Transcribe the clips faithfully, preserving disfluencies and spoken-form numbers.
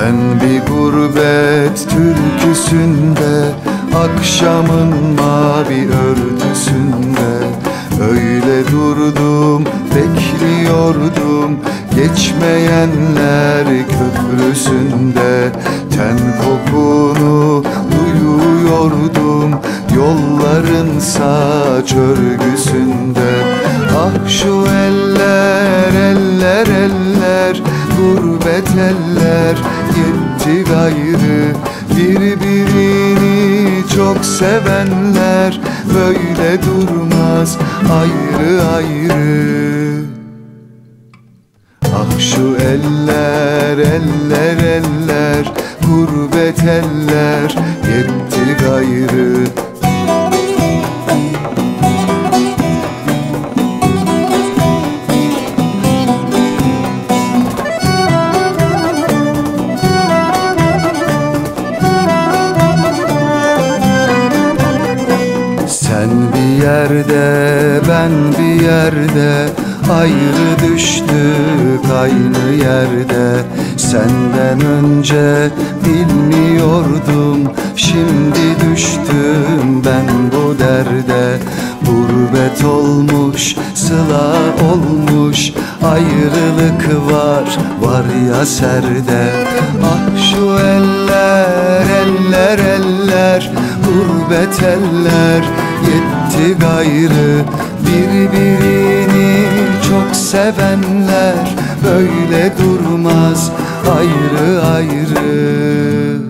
Ben bir gurbet türküsünde, akşamın mavi örtüsünde öyle durdum, bekliyordum geçmeyenler köprüsünde. Ten kokunu duyuyordum yolların saç örgüsünde. Ah şu eller, eller, eller, gurbet eller yetti gayrı. Birbirini çok sevenler böyle durmaz ayrı ayrı. Ah şu eller, eller, eller, gurbet eller yetti gayrı. Sen bir yerde, ben bir yerde, ayrı düştük aynı yerde. Senden önce bilmiyordum, şimdi düştüm ben bu derde. Gurbet olmuş, sıla olmuş, ayrılık var, var ya serde. Ah şu eller, eller, eller, gurbet eller yetti gayrı. Birbirini çok sevenler böyle durmaz ayrı ayrı.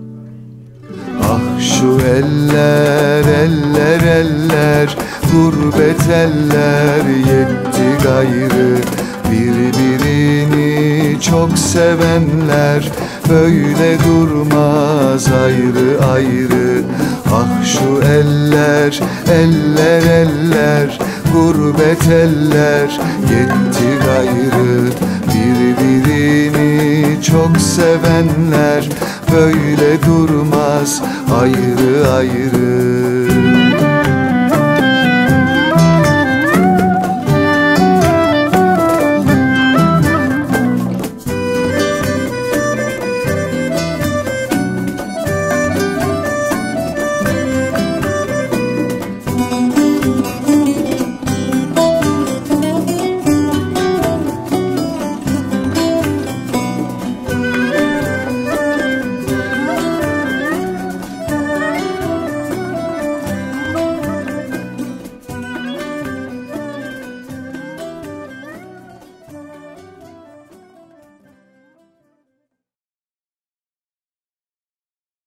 Ah şu eller, eller, eller, gurbet eller yetti gayrı. Birbirini çok sevenler böyle durmaz ayrı ayrı. Ah şu eller, eller, eller, gurbet eller yetti gayrı. Birbirini çok sevenler böyle durmaz ayrı ayrı.